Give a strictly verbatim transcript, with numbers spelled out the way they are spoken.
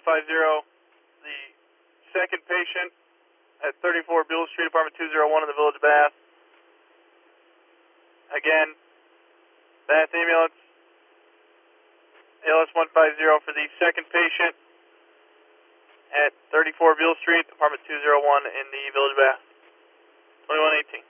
five zero, the second patient at thirty-four Buell Street, apartment two oh one in the Village of Bath. Again, Bath ambulance, A L S one five zero for the second patient at thirty-four Buell Street, apartment two oh one in the Village of Bath. twenty-one eighteen.